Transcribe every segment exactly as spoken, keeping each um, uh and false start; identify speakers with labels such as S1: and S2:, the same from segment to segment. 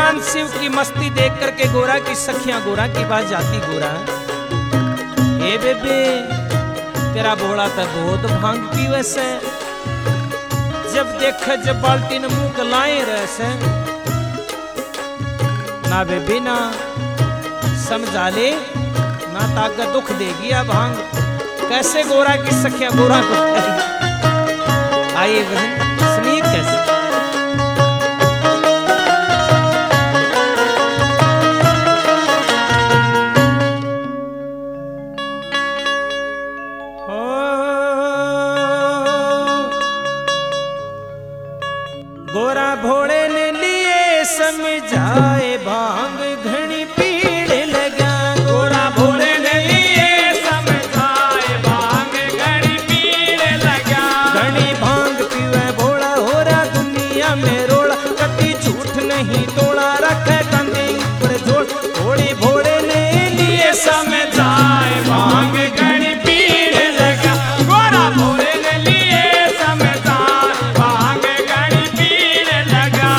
S1: भगवान शिव की मस्ती देख करके गोरा की सखियां गोरा की बात जाती गोरा, ए बेबे तेरा बोला तो बहुत भांग पीवे से, जब देख जब बाल्टी ने मुंह के लाए रहे से ना बेबी ना समझा ले ना ताकत दुख देगी अब भांग। कैसे गोरा की सखिया गोरा को आइए बहन सुनिए कैसे। गोरा भोड़े ने लिए समझाए भांग घनी पीड़ लगा, गोरा भोड़े ने लिए समझाए भांग घनी पीड़ लगा। घनी भांग पीवे भोला हो रहा दुनिया में रोड़ा, कभी झूठ नहीं तोड़ा रखे कंधे ऊपर जोड़। थोड़ी भोड़े ने लिए समझाए भांग घनी पीड़ लगा, गोरा भोड़े ने लिए समझाए भांग घनी पीड़ लगा।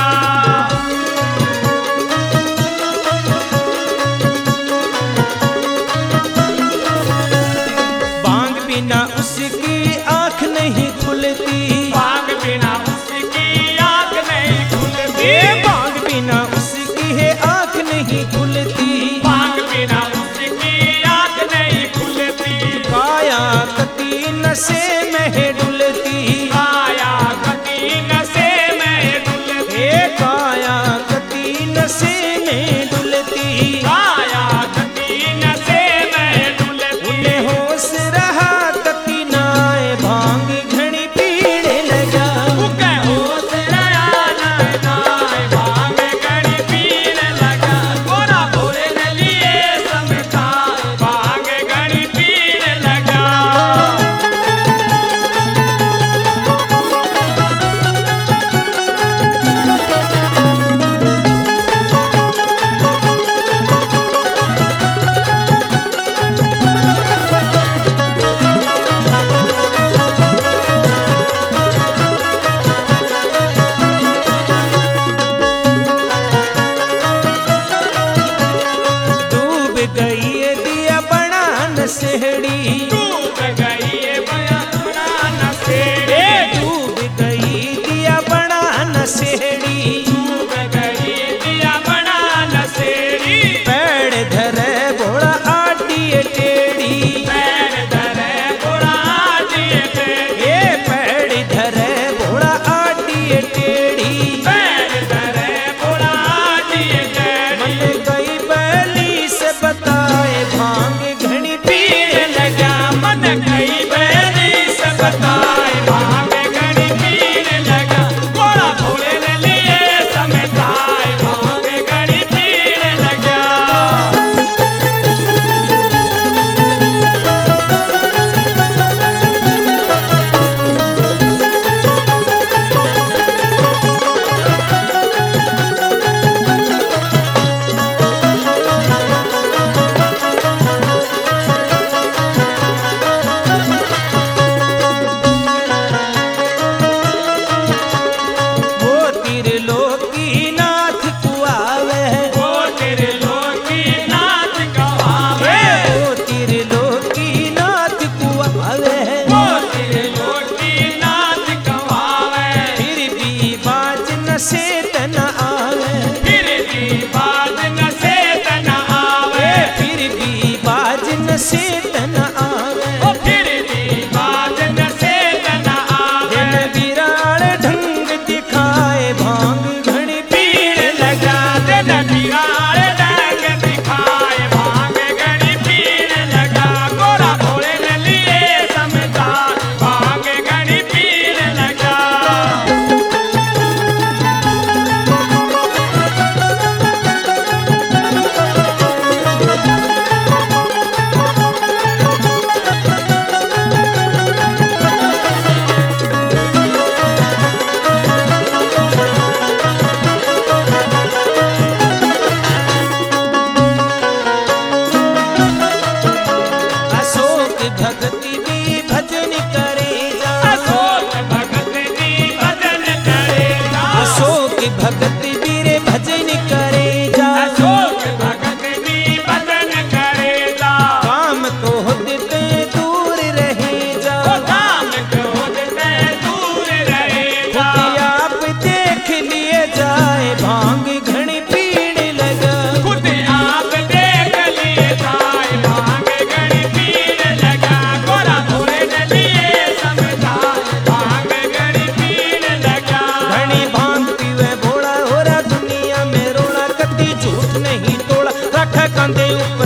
S1: भांग बिना उसकी आंख नहीं खुलती, भांग बिना उसकी आंख नहीं खुलती, भांग बिना उसकी है आंख नहीं खुलती, भांग बिना उसकी आंख नहीं खुलती। काया कती नशे में है डुलती, काया कती नशे में है डुलती, काया कती नशे में डुलती, काया कती नशे में डुलती। उन्हें होश रहा कती नाए भांग घनी पीड़ लगा, उके होश रहा नाए नाए भांग घनी पीड़ लगा। गोरा भोरे ने लिए समझाए भांग घनी पीड़ लगा। डूब गई ये दिया बना नशेड़ी, डूब गई ये बना नशेड़ी, डूब गई दिया बना नशेड़ी, डूब गई दिया बना नशेड़ी। पैड़ धरे भोला आटिए टेढ़ी, पैड़ धरे भोला आटिए टेढ़ी, ये पैड़ धरे भोला आटिए टेढ़ी, पैड़ धरे भोला आटिए टेढ़ी। मन गई बैली से बताए भांग घनी पीड़ लगा, मन गई बैली से बताए भांग घनी पीड़ लगा। गोरा भोले ने लिए समझाए भांग घनी पीड़ लगा। वो त्रिलोकी नाथ कुआवे, वो त्रिलोकी नाथ कुआवे, वो त्रिलोकी नाथ कुआवे, वो त्रिलोकी नाथ कुआवे। फिर भी बाज न से न आवे, फिर भी बाज न से न आवे, फिर भी बाज न से न आवे, ओ फिर भी बाज न से न आवे। दिन विराड़ ढंग दिखाए भांग घनी पीड़ लगा, दिन विराड़ ढंग दिखाए भांग घनी पीड़ लगा। गोरा भोले ने लिए समझाए भांग घनी पीड़ लगा। अशोक भक्ति भी भजन करेगा, अशोक भक्ति भी भजन करेगा, अशोक भक्ति भी रे भजन करे। नहीं तोड़ा, रख कंधे ऊपर